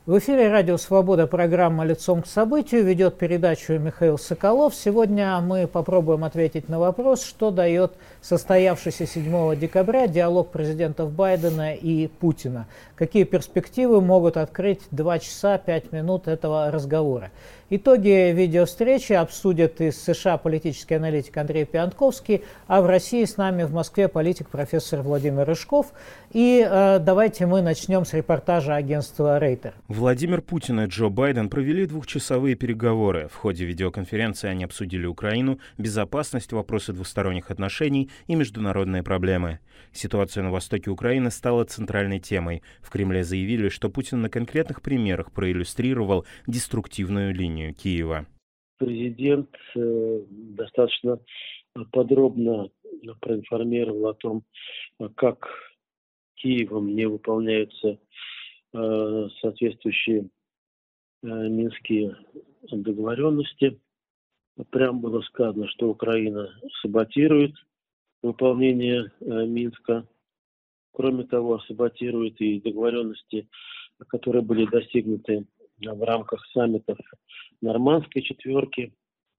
В эфире радио «Свобода», программа «Лицом к событию». Ведет передачу Михаил Соколов. Сегодня мы попробуем ответить на вопрос, что дает состоявшийся 7 декабря диалог президентов Байдена и Путина. Какие перспективы могут открыть 2 часа 5 минут этого разговора. Итоги видеовстречи обсудят из США политический аналитик Андрей Пиантковский, а в России с нами в Москве политик профессор Владимир Рыжков. И давайте мы начнем с репортажа агентства Рейтер. Владимир Путин и Джо Байден провели двухчасовые переговоры. В ходе видеоконференции они обсудили Украину, безопасность, вопросы двусторонних отношений и международные проблемы. Ситуация на востоке Украины стала центральной темой. В Кремле заявили, что Путин на конкретных примерах проиллюстрировал деструктивную линию Киева. Президент достаточно подробно проинформировал о том, как Киевом не выполняются соответствующие минские договоренности. Прямо было сказано, что Украина саботирует выполнение Минска. Кроме того, саботирует и договоренности, которые были достигнуты в рамках саммитов Нормандской четверки,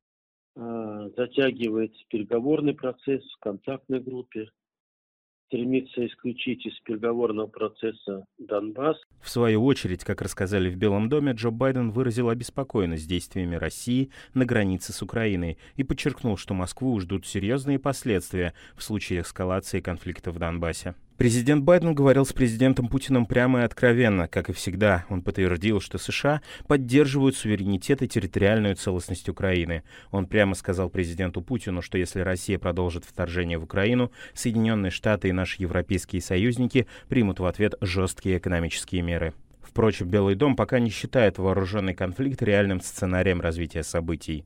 затягивает переговорный процесс в контактной группе, стремится исключить из переговорного процесса Донбасс. В свою очередь, как рассказали в Белом доме, Джо Байден выразил обеспокоенность действиями России на границе с Украиной и подчеркнул, что Москву ждут серьезные последствия в случае эскалации конфликта в Донбассе. Президент Байден говорил с президентом Путиным прямо и откровенно, как и всегда. Он подтвердил, что США поддерживают суверенитет и территориальную целостность Украины. Он прямо сказал президенту Путину, что если Россия продолжит вторжение в Украину, Соединенные Штаты и наши европейские союзники примут в ответ жесткие экономические меры. Впрочем, Белый дом пока не считает вооруженный конфликт реальным сценарием развития событий.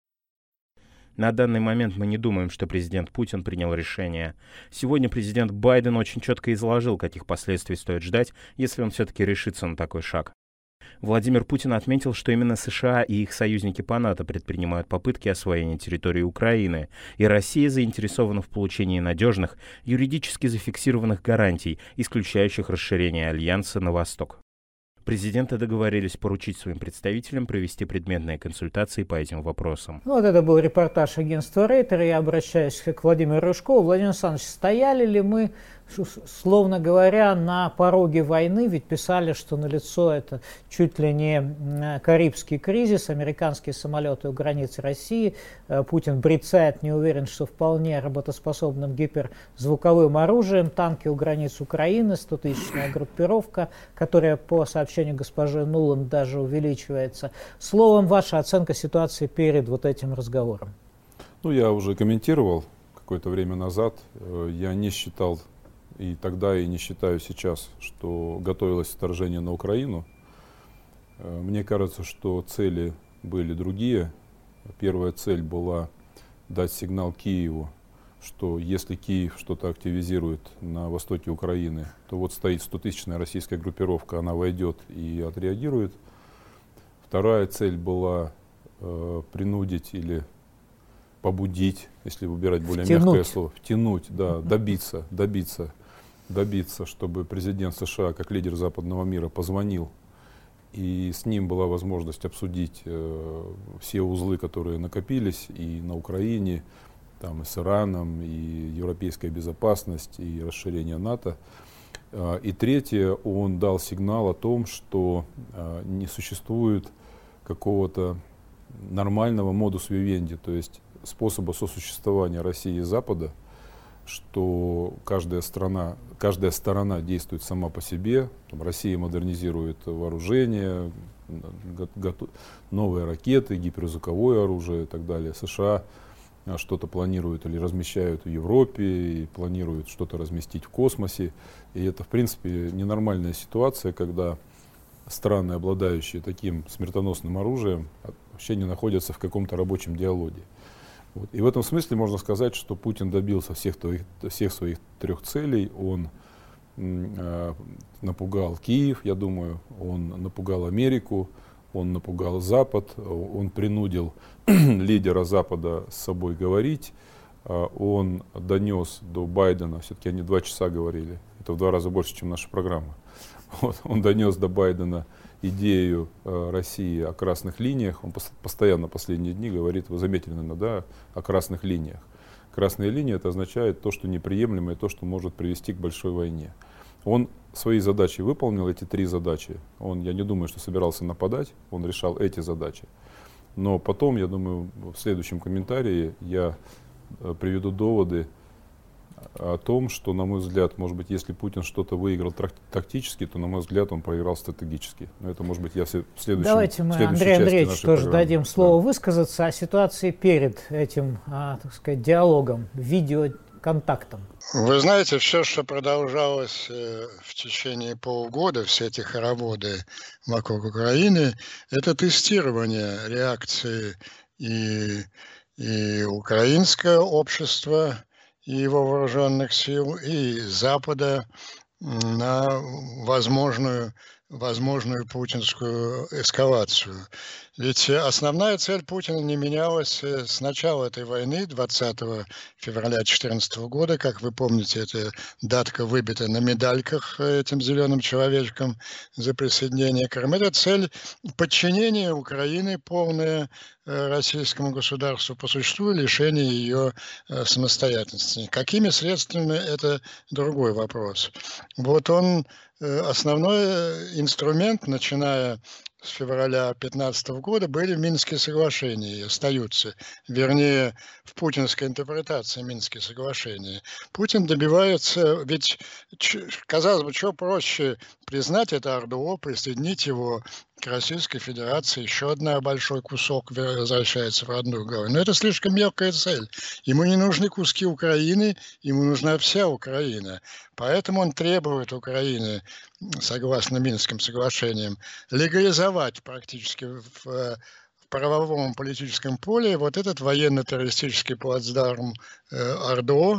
На данный момент мы не думаем, что президент Путин принял решение. Сегодня президент Байден очень четко изложил, каких последствий стоит ждать, если он все-таки решится на такой шаг. Владимир Путин отметил, что именно США и их союзники по НАТО предпринимают попытки освоения территории Украины, и Россия заинтересована в получении надежных, юридически зафиксированных гарантий, исключающих расширение альянса на восток. Президенты договорились поручить своим представителям провести предметные консультации по этим вопросам. Вот это был репортаж агентства Рейтер. Я обращаюсь к Владимиру Рыжкову. Владимир Александрович, стояли ли мы, словно говоря, на пороге войны? Ведь писали, что налицо это чуть ли не Карибский кризис, американские самолеты у границ России. Путин брецает, не уверен, что вполне работоспособным гиперзвуковым оружием. Танки у границ Украины, 100-тысячная группировка, которая, по сообщению госпожи Нуланд, даже увеличивается. Словом, ваша оценка ситуации перед вот этим разговором. Я уже комментировал какое-то время назад. Я не считал и тогда, и не считаю сейчас, что готовилось вторжение на Украину. Мне кажется, что цели были другие. Первая цель была дать сигнал Киеву, что если Киев что-то активизирует на востоке Украины, то вот стоит 100-тысячная российская группировка, она войдет и отреагирует. Вторая цель была принудить или побудить, если выбирать более мягкое слово, втянуть, да, добиться, чтобы президент США, как лидер западного мира, позвонил, и с ним была возможность обсудить все узлы, которые накопились и на Украине, там, и с Ираном, и европейская безопасность, и расширение НАТО. И третье, он дал сигнал о том, что не существует какого-то нормального модус вивенди, то есть способа сосуществования России и Запада, что каждая сторона действует сама по себе. Россия модернизирует вооружение, новые ракеты, гиперзвуковое оружие и так далее. США что-то планируют или размещают в Европе, и планируют что-то разместить в космосе. И это, в принципе, ненормальная ситуация, когда страны, обладающие таким смертоносным оружием, вообще не находятся в каком-то рабочем диалоге. Вот. И в этом смысле можно сказать, что Путин добился всех своих 3 целей. Он напугал Киев, я думаю, он напугал Америку, он напугал Запад, он принудил лидера Запада с собой говорить, он донес до Байдена, все-таки они 2 часа говорили, это в 2 раза больше, чем наша программа. Вот, он донес до Байдена идею России о красных линиях. Он постоянно последние дни говорит, вы заметили, наверное, да, о красных линиях. Красные линии — это означает то, что неприемлемо, и то, что может привести к большой войне. Он свои задачи выполнил, эти 3 задачи. Я не думаю, что собирался нападать, он решал эти задачи. Но потом, я думаю, в следующем комментарии я приведу доводы о том, что, на мой взгляд, может быть, если Путин что-то выиграл тактически, то, на мой взгляд, он проиграл стратегически. Но это, может быть, я в следующем. Давайте мы Андрею Андреевичу тоже дадим слово высказаться о ситуации перед этим, так сказать, диалогом, видеоконтактом. Вы знаете, все, что продолжалось в течение полугода, все эти хороводы вокруг Украины, это тестирование реакции и украинского общества, и его вооруженных сил, и Запада на возможную путинскую эскалацию. Ведь основная цель Путина не менялась с начала этой войны, 20 февраля 2014 года. Как вы помните, эта датка выбита на медальках этим зеленым человечком за присоединение Крыма. Это цель подчинения Украины полное российскому государству по существу и лишение ее самостоятельности. Какими средствами – это другой вопрос. Вот он, основной инструмент, начиная с февраля 2015 года, были Минские соглашения и остаются. Вернее, в путинской интерпретации Минские соглашения. Путин добивается, ведь, казалось бы, что проще признать это РДО, присоединить его к Российской Федерации, еще один большой кусок возвращается в родную голову. Но это слишком мелкая цель. Ему не нужны куски Украины, ему нужна вся Украина. Поэтому он требует Украины, согласно Минским соглашениям, легализовать практически в правовом политическом поле вот этот военно-террористический плацдарм РДО,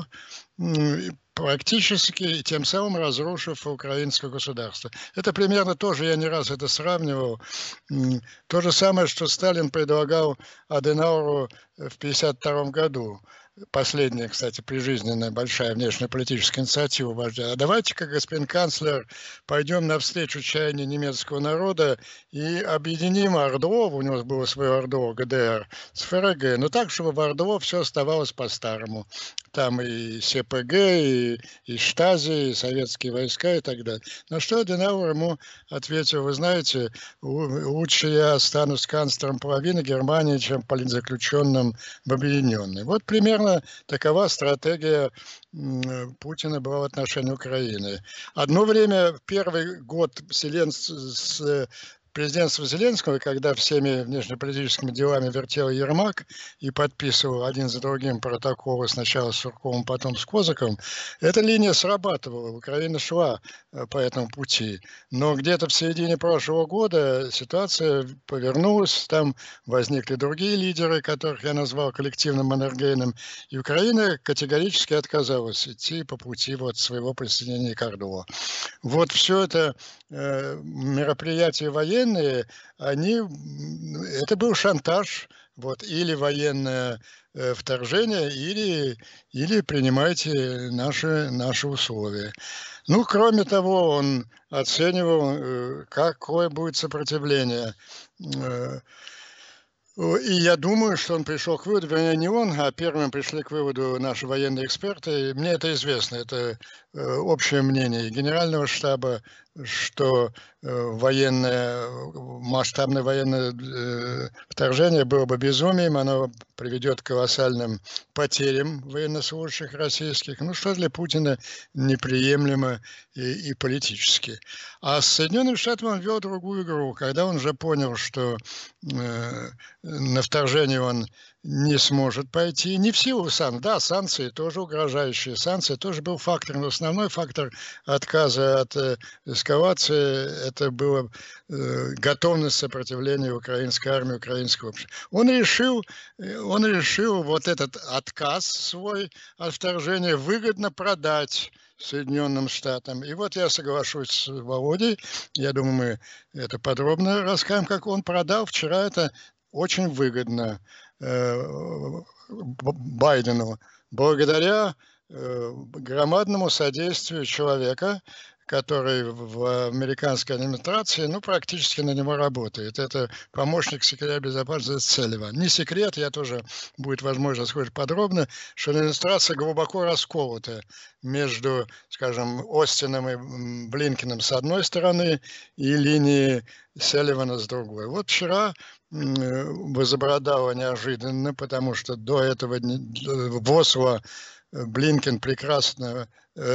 практически тем самым разрушив украинское государство. Это примерно тоже, я не раз это сравнивал, то же самое, что Сталин предлагал Аденауру в 1952 году. Последняя, кстати, прижизненная большая внешнеполитическая инициатива вождя. А давайте-ка, господин канцлер, пойдем навстречу чаянию немецкого народа и объединим РДО, у него было свое РДО, ГДР, с ФРГ, но так, чтобы в РДО все оставалось по-старому. Там и СПГ, и Штази, и советские войска и так далее. На что Аденауэр ему ответил, вы знаете, лучше я останусь канцлером половины Германии, чем политзаключенным в объединенной. Вот примерно такова стратегия Путина была в отношении Украины. Одно время, первый год президентства Зеленского, когда всеми внешнеполитическими делами вертел Ермак и подписывал один за другим протоколы, сначала с Сурковым, потом с Козаком, эта линия срабатывала, Украина шла по этому пути. Но где-то в середине прошлого года ситуация повернулась, там возникли другие лидеры, которых я назвал коллективным Маннергеймом, и Украина категорически отказалась идти по пути вот своего присоединения к РДО. Вот все это мероприятия военные, это был шантаж, вот, или военное вторжение, или принимайте наши условия. Ну, кроме того, он оценивал, какое будет сопротивление. И я думаю, что он пришел к выводу, вернее, не он, а первым пришли к выводу наши военные эксперты. Мне это известно, это общее мнение Генерального штаба, что масштабное военное вторжение было бы безумием, оно приведет к колоссальным потерям военнослужащих российских, ну что для Путина неприемлемо и политически. А с Соединенными Штатами он вел другую игру, когда он уже понял, что на вторжение он не сможет пойти. Не в силу санкций. Да, санкции тоже угрожающие. Санкции тоже был фактор. Но основной фактор отказа от эскалации – это была готовность сопротивления украинской армии, украинского общества. Он решил вот этот отказ свой от вторжения выгодно продать Соединенным Штатам. И вот я соглашусь с Володей. Я думаю, мы это подробно расскажем, как он продал. Вчера это очень выгодно Байдену, благодаря громадному содействию человека, который в американской администрации, ну, практически на него работает. Это помощник секретаря безопасности Салливан. Не секрет, я тоже, будет возможность сказать подробно, что администрация глубоко расколота между, скажем, Остином и Блинкеном с одной стороны и линией Салливана с другой. Вот вчера возобладало неожиданно, потому что до этого в Осло Блинкен прекрасно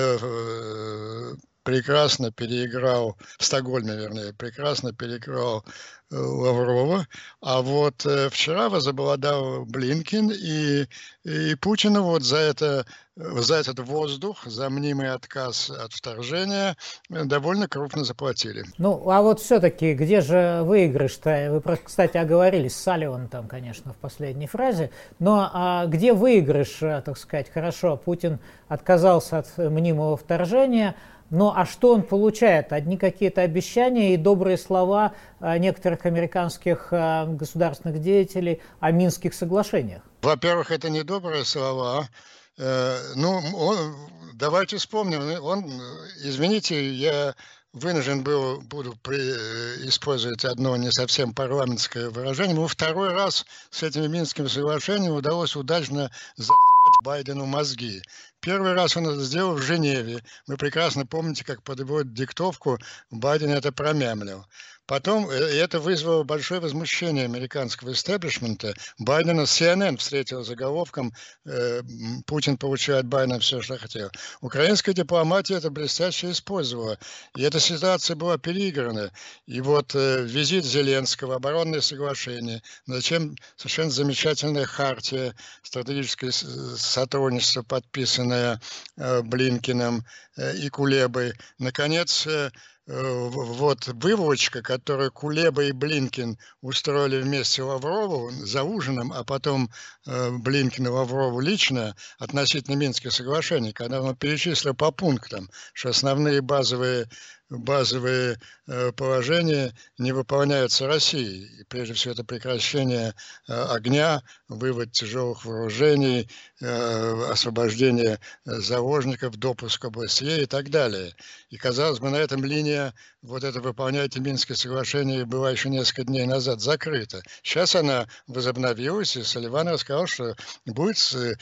переиграл, в Стокгольме, вернее, прекрасно переиграл Лаврова, а вот вчера возобладал Блинкен, и Путину вот за этот воздух, за мнимый отказ от вторжения довольно крупно заплатили. Ну, а вот все-таки, где же выигрыш-то? Вы, кстати, оговорились, Салливан там, конечно, в последней фразе, но где выигрыш, так сказать? Хорошо, Путин отказался от мнимого вторжения, ну а что он получает? Одни какие-то обещания и добрые слова некоторых американских государственных деятелей о Минских соглашениениях. Во-первых, это не добрые слова. Давайте вспомним. Извините, я вынужден буду использовать одно не совсем парламентское выражение. Ему второй раз с этими Минскими соглашениями удалось удачно засрать Байдену мозги. Первый раз он это сделал в Женеве. Вы прекрасно помните, как под его диктовку Байден это промямлил. Потом это вызвало большое возмущение американского истеблишмента. Байдена CNN встретил заголовком «Путин получает от Байдена все, что хотел». Украинская дипломатия это блестяще использовала. И эта ситуация была переиграна. И вот визит Зеленского, оборонное соглашение, затем совершенно замечательная хартия, стратегическое сотрудничество, подписанное Блинкеном и Кулебой. Наконец, вот выволочка, которую Кулеба и Блинкен устроили вместе Лаврову за ужином, а потом Блинкен и Лаврову лично относительно Минских соглашений, когда он перечислил по пунктам, что основные базовые положения не выполняются Россией. И прежде всего это прекращение огня, вывод тяжелых вооружений, освобождение заложников, допуск к ОБСЕ и так далее. И, казалось бы, на этом линия вот это «выполняйте Минские соглашения» была еще несколько дней назад закрыта. Сейчас она возобновилась, и Салливан рассказал, что будет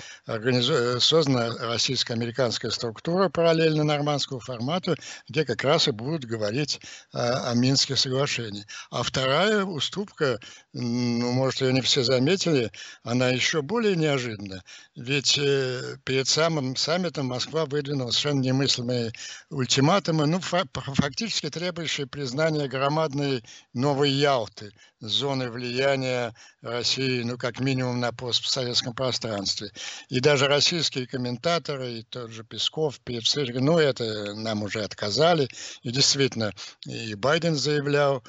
создана российско-американская структура параллельно нормандскому формату, где как раз и будут говорить о Минских соглашениях. А вторая уступка, ну, может, ее не все заметили, она еще более неожиданна. Ведь перед самым саммитом Москва выдвинула совершенно немыслимые ультиматумы, ну, фактически требующие признания громадной новой Ялты, зоны влияния России, ну, как минимум на постсоветском пространстве. И даже российские комментаторы, и тот же Песков, перед встречей, ну, это нам уже отказали. И действительно, и Байден заявлял,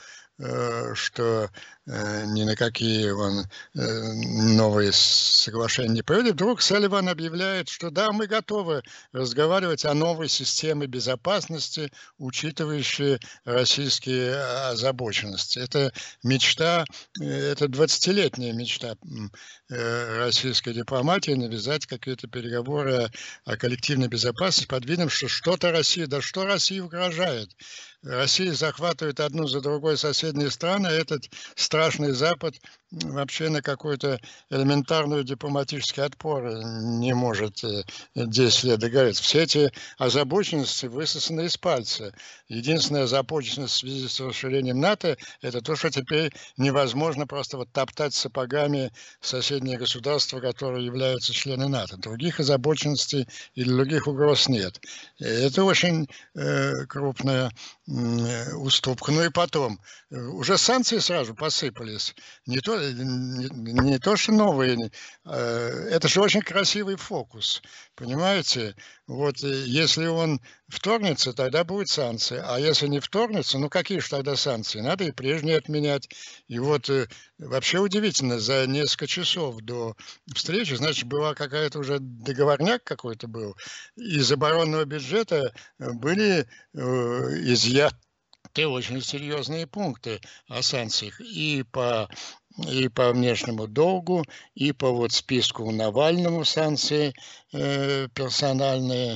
что ни на какие он новые соглашения не пойдет. Вдруг Салливан объявляет, что да, мы готовы разговаривать о новой системе безопасности, учитывающей российские озабоченности. Это мечта, это 20-летняя мечта российской дипломатии навязать какие-то переговоры о коллективной безопасности под видом, что что-то Россия, да что России угрожает. Россия захватывает одну за другой соседние страны, а этот страшный Запад вообще на какой-то элементарный дипломатический отпор не может 10 лет договориться. Все эти озабоченности высосаны из пальца. Единственная озабоченность в связи с расширением НАТО – это то, что теперь невозможно просто вот топтать сапогами соседние государства, которые являются членами НАТО. Других озабоченностей и других угроз нет. Это очень крупная уступка. Ну и потом, уже санкции сразу посыпались. Не то, что новые. Это же очень красивый фокус. Понимаете? Вот если он вторгнется, тогда будут санкции. А если не вторгнется, ну какие же тогда санкции? Надо и прежние отменять. И вот вообще удивительно, за несколько часов до встречи, значит, была какая-то уже договорняк какой-то был. Из оборонного бюджета были изъяты очень серьезные пункты о санкциях и по внешнему долгу, и по вот списку Навальному санкции персональные,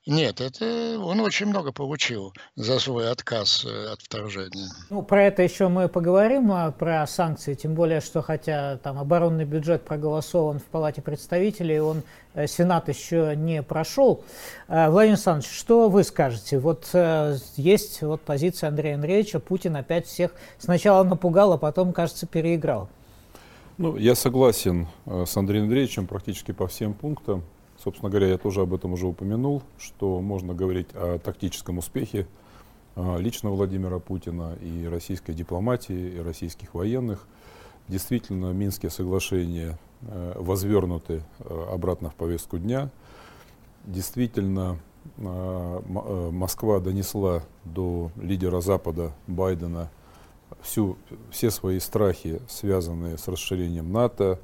Нет, это он очень много получил за свой отказ от вторжения. Ну, про это еще мы поговорим, про санкции, тем более, что хотя там оборонный бюджет проголосован в Палате представителей, он Сенат еще не прошел. Владимир Александрович, что вы скажете? Вот есть вот позиция Андрея Андреевича, Путин опять всех сначала напугал, а потом, кажется, переиграл. Ну, я согласен с Андреем Андреевичем практически по всем пунктам. Собственно говоря, я тоже об этом уже упомянул, что можно говорить о тактическом успехе лично Владимира Путина и российской дипломатии, и российских военных. Действительно, Минские соглашения возвернуты обратно в повестку дня. Действительно, Москва донесла до лидера Запада Байдена все свои страхи, связанные с расширением НАТО,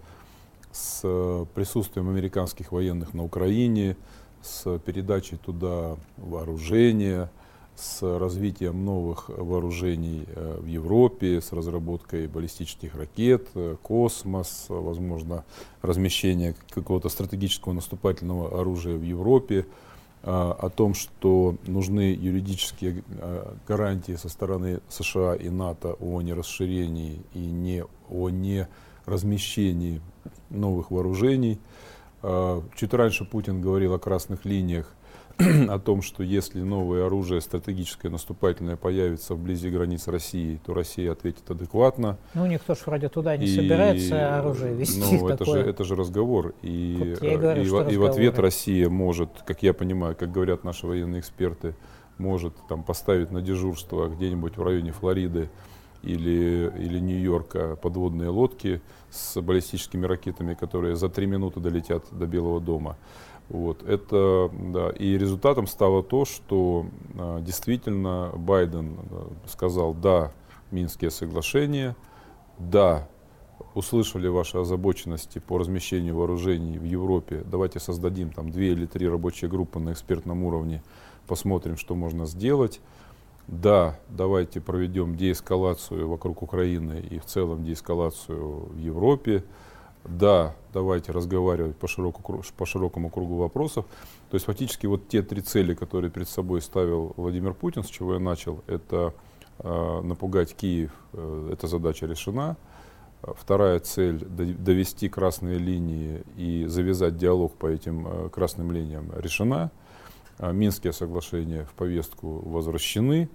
с присутствием американских военных на Украине, с передачей туда вооружения, с развитием новых вооружений в Европе, с разработкой баллистических ракет, космос, возможно, размещение какого-то стратегического наступательного оружия в Европе, о том, что нужны юридические гарантии со стороны США и НАТО о нерасширении и о неразмещении новых вооружений. Чуть раньше Путин говорил о красных линиях, о том, что если новое оружие стратегическое наступательное появится вблизи границ России, то Россия ответит адекватно. Ну, никто же вроде туда не собирается оружие везти. Ну, это же разговор. И в ответ Россия может, как я понимаю, как говорят наши военные эксперты, может там поставить на дежурство где-нибудь в районе Флориды или Нью-Йорка подводные лодки с баллистическими ракетами, которые за 3 минуты долетят до Белого дома. Вот, это, да. И результатом стало то, что действительно Байден сказал: да, Минские соглашения, да, услышали ваши озабоченности по размещению вооружений в Европе, давайте создадим там 2 или 3 рабочие группы на экспертном уровне, посмотрим, что можно сделать. Да, давайте проведем деэскалацию вокруг Украины и в целом деэскалацию в Европе. Да, давайте разговаривать по широкому кругу вопросов. То есть фактически вот те 3 цели, которые перед собой ставил Владимир Путин, с чего я начал, это напугать Киев, эта задача решена. Вторая цель — довести красные линии и завязать диалог по этим красным линиям решена. Минские соглашения в повестку возвращены.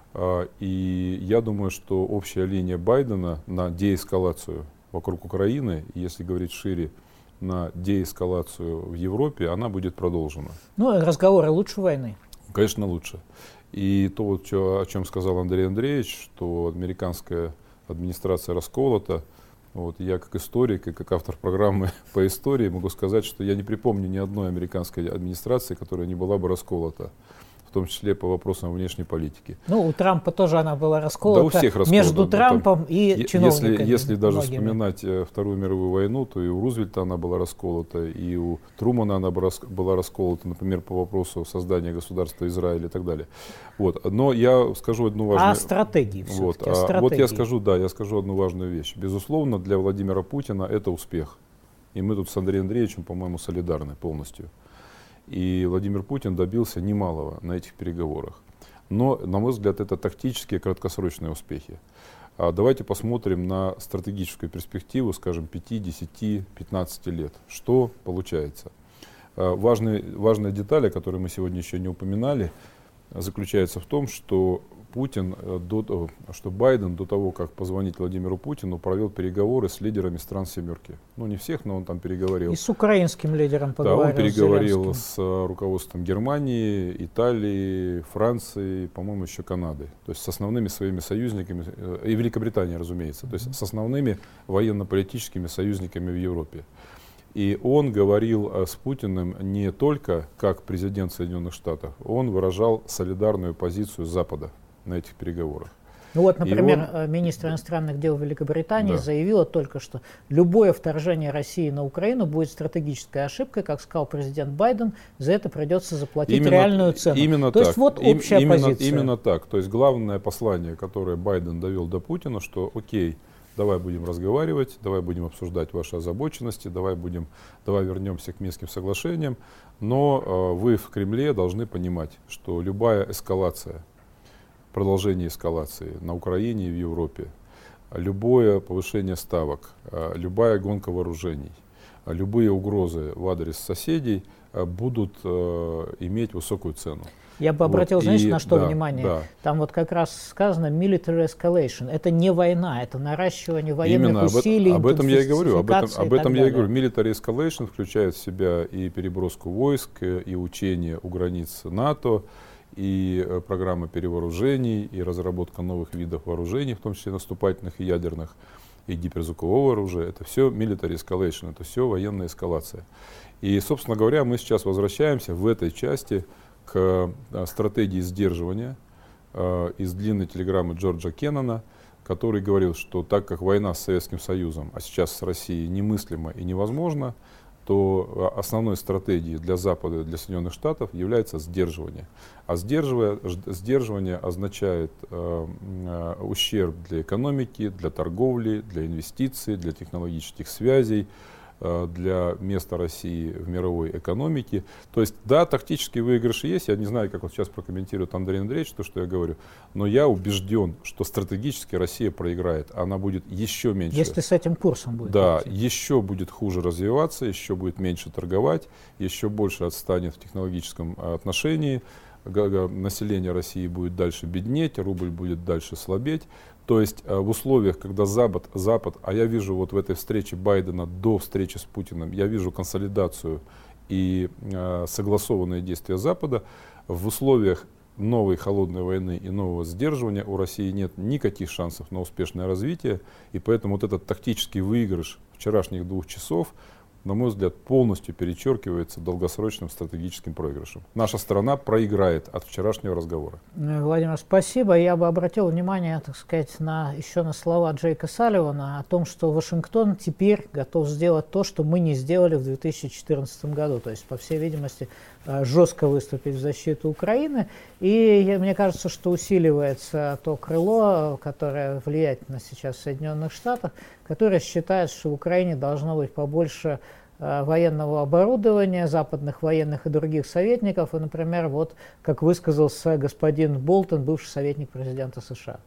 И я думаю, что общая линия Байдена на деэскалацию вокруг Украины, если говорить шире, на деэскалацию в Европе, она будет продолжена. Ну, разговоры лучше войны. Конечно, лучше. И то, вот, о чем сказал Андрей Андреевич, что американская администрация расколота. Вот, я как историк и как автор программы по истории могу сказать, что я не припомню ни одной американской администрации, которая не была бы расколота, в том числе по вопросам внешней политики. Ну, у Трампа тоже она была расколота, да, у всех расколота между Трампом и чиновниками. Если даже вспоминать Вторую мировую войну, то и у Рузвельта она была расколота, и у Трумана она была расколота, например, по вопросу создания государства Израиль и так далее. Вот. Но я скажу одну важную... стратегии вот. Вот я скажу одну важную вещь. Безусловно, для Владимира Путина это успех. И мы тут с Андреем Андреевичем, по-моему, солидарны полностью. И Владимир Путин добился немалого на этих переговорах. Но, на мой взгляд, это тактические краткосрочные успехи. Давайте посмотрим на стратегическую перспективу, скажем, 5, 10, 15 лет. Что получается? Важная деталь, о которой мы сегодня еще не упоминали, заключается в том, что Байден до того, как позвонить Владимиру Путину, провел переговоры с лидерами стран «семерки». Ну, не всех, но он там переговорил. И с украинским лидером поговорил. Да, он переговорил с руководством Германии, Италии, Франции, по-моему, еще Канады. То есть с основными своими союзниками, и Великобритании, разумеется, то есть с основными военно-политическими союзниками в Европе. И он говорил с Путиным не только как президент Соединенных Штатов, он выражал солидарную позицию Запада на этих переговорах. Ну вот, например, министр иностранных дел Великобритании заявила только что, любое вторжение России на Украину будет стратегической ошибкой, как сказал президент Байден, за это придется заплатить реальную цену. Именно то так. Есть вот общая позиция. Именно так. То есть главное послание, которое Байден довел до Путина, что окей, давай будем разговаривать, давай будем обсуждать ваши озабоченности, давай вернемся к Минским соглашениям. Но вы в Кремле должны понимать, что любая эскалация, продолжение эскалации на Украине и в Европе, любое повышение ставок, любая гонка вооружений, любые угрозы в адрес соседей будут иметь высокую цену. Я бы обратил, знаете, на что да, внимание? Да. Там вот как раз сказано military escalation. Это не война, это наращивание военных усилий, об этом я и говорю. Об этом я и говорю. далее. Military escalation включает в себя и переброску войск, и учения у границ НАТО, и программа перевооружений, и разработка новых видов вооружений, в том числе наступательных и ядерных, и гиперзвукового оружия. Это все military escalation, это все военная эскалация. И, собственно говоря, мы сейчас возвращаемся в этой части к стратегии сдерживания из длинной телеграммы Джорджа Кеннона, который говорил, что так как война с Советским Союзом, а сейчас с Россией, немыслима и невозможна, то основной стратегией для Запада и для Соединенных Штатов является сдерживание. А сдерживание означает ущерб для экономики, для торговли, для инвестиций, для технологических связей, для места России в мировой экономике. То есть, да, тактические выигрыши есть. Я не знаю, как вот сейчас прокомментирует Андрей Андреевич то, что я говорю, но я убежден, что стратегически Россия проиграет. Она будет еще меньше. Если с этим курсом будет. Да, идти. еще будет хуже развиваться, еще будет меньше торговать, еще больше отстанет в технологическом отношении. Население России будет дальше беднеть, рубль будет дальше слабеть. То есть в условиях, когда Запад, а я вижу вот в этой встрече Байдена до встречи с Путиным, я вижу консолидацию и согласованные действия Запада, в условиях новой холодной войны и нового сдерживания у России нет никаких шансов на успешное развитие, и поэтому вот этот тактический выигрыш вчерашних 2 часов, на мой взгляд, полностью перечеркивается долгосрочным стратегическим проигрышем. Наша страна проиграет от вчерашнего разговора. Владимир, спасибо. Я бы обратил внимание, так сказать, еще на слова Джейка Салливана о том, что Вашингтон теперь готов сделать то, что мы не сделали в 2014 году. То есть, по всей видимости, жестко выступить в защиту Украины. И мне кажется, что усиливается то крыло, которое влияет на сейчас в Соединенных Штатах, которое считает, что в Украине должно быть побольше военного оборудования, западных военных и других советников. И, например, вот как высказался господин Болтон, бывший советник президента США.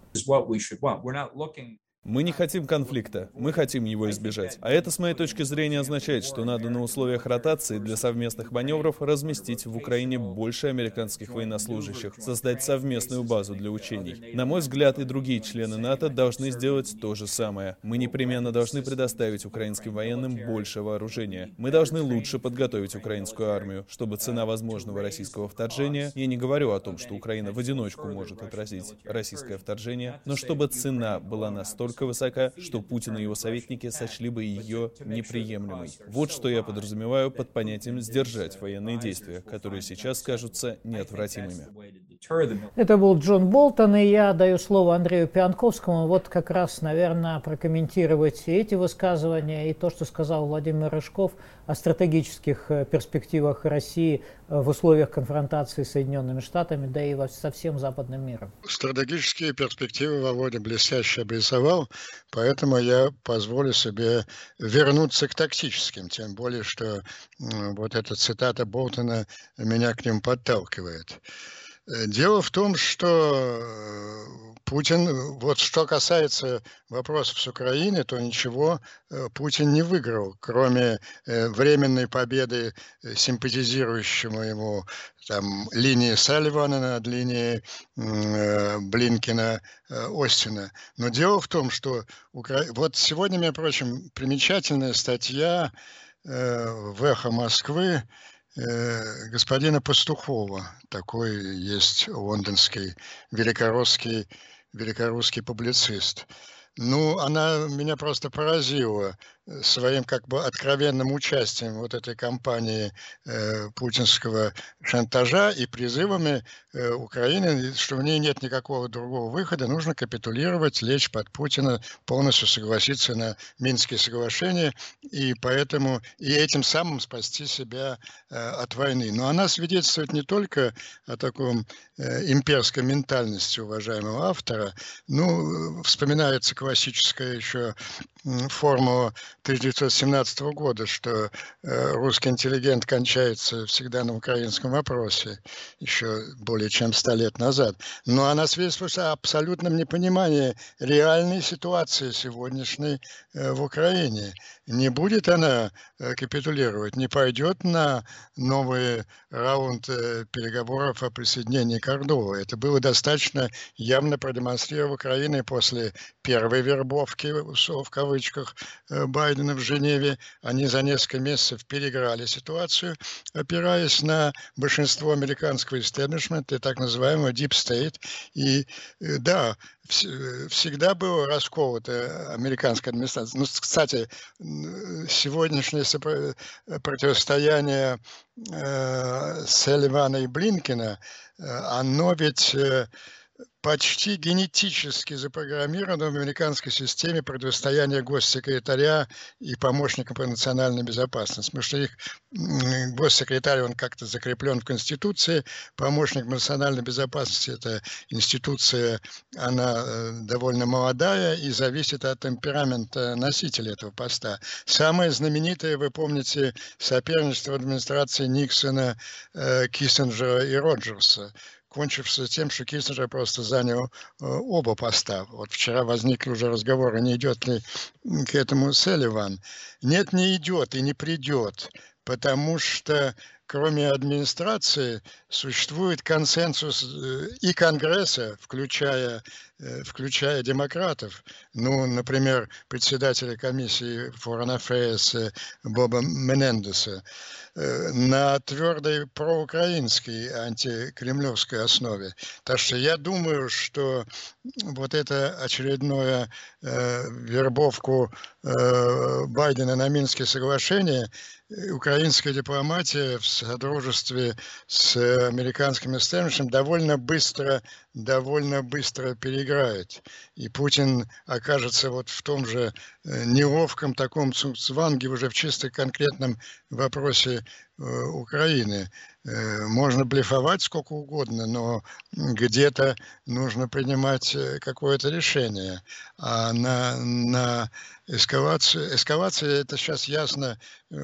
Мы не хотим конфликта, мы хотим его избежать. А это, с моей точки зрения, означает, что надо на условиях ротации для совместных маневров разместить в Украине больше американских военнослужащих, создать совместную базу для учений. На мой взгляд, и другие члены НАТО должны сделать то же самое. Мы непременно должны предоставить украинским военным больше вооружения. Мы должны лучше подготовить украинскую армию, чтобы цена возможного российского вторжения, я не говорю о том, что Украина в одиночку может отразить российское вторжение, но чтобы цена была настолько высока, что Путин и его советники сочли бы ее неприемлемой. Вот что я подразумеваю под понятием «сдержать военные действия», которые сейчас кажутся неотвратимыми. Это был Джон Болтон, и я даю слово Андрею Пианковскому. Вот как раз, наверное, прокомментировать и эти высказывания, и то, что сказал Владимир Рыжков о стратегических перспективах России в условиях конфронтации с Соединенными Штатами, да и со всем западным миром. Стратегические перспективы Володя блестяще обрисовал, поэтому я позволю себе вернуться к тактическим, тем более, что вот эта цитата Болтона меня к ним подталкивает. Дело в том, что Путин, вот что касается вопросов с Украиной, то ничего Путин не выиграл, кроме временной победы симпатизирующему ему там, линии Салливана над линией Блинкена-Остина. Но дело в том, что вот сегодня, между прочим, примечательная статья в «Эхо Москвы» господина Пастухова, такой есть лондонский великорусский публицист. Ну, она меня просто поразила. своим как бы откровенным участием вот этой кампании путинского шантажа и призывами Украины, что в ней нет никакого другого выхода, нужно капитулировать, лечь под Путина, полностью согласиться на Минские соглашения и поэтому и этим самым спасти себя от войны. Но она свидетельствует не только о таком имперской ментальности уважаемого автора. Ну, вспоминается классическая еще формула 1917 года, что русский интеллигент кончается всегда на украинском вопросе, еще более чем 100 лет назад. Но она свидетельствует о абсолютном непонимании реальной ситуации сегодняшней в Украине. Не будет она капитулировать, не пойдет на новый раунд переговоров о присоединении Кордовы. Это было достаточно явно продемонстрировано Украиной после первой вербовки, в кавычках, Байдена в Женеве. Они за несколько месяцев переиграли ситуацию, опираясь на большинство американского истеблишмента и так называемого Deep State. И да, всегда было расколото американская администрация. Ну, кстати, сегодняшнее противостояние Салливана и Блинкена, оно ведь почти генетически запрограммировано в американской системе противостояния госсекретаря и помощника по национальной безопасности. Потому что их госсекретарь, он как-то закреплен в Конституции, помощник по национальной безопасности, это институция, она довольно молодая и зависит от темперамента носителя этого поста. Самое знаменитое, вы помните, соперничество администрации Никсона, Киссинджера и Роджерса, кончившись тем, что Киссинджер просто занял оба поста. Вот вчера возникли уже разговоры, не идет ли к этому Салливан. Нет, не идет и не придет, потому что кроме администрации существует консенсус и Конгресса, включая демократов. Ну, например, председателя комиссии Foreign Affairs Боба Менендеса на твердой проукраинской антикремлевской основе. Так что я думаю, что вот это очередное вербовку Байдена на Минские соглашения украинская дипломатия в содружестве с американским истеблишментом довольно быстро переиграет. И Путин окажется вот в том же неловком таком цуцванге уже в чисто конкретном вопросе Украины. Можно блефовать сколько угодно, но где-то нужно принимать какое-то решение. А на эскалация, это сейчас ясно,